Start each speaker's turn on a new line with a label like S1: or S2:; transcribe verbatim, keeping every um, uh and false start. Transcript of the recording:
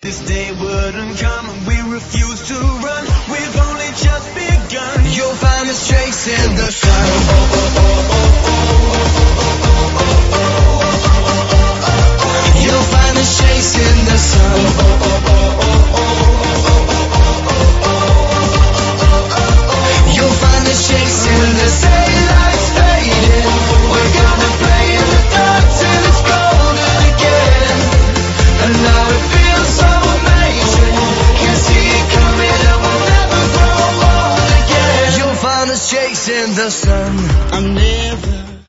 S1: This day wouldn't come, we refuse to run. We've only just begun. You'll find us chasing the sun. You'll find us chasing the sun. You'll find us chasing the daylight's fading. We're gonna play in the dark till it's golden again. And now it feels so amazing. Can see it coming and we'll never grow old again. You'll find us chasing the sun. I'm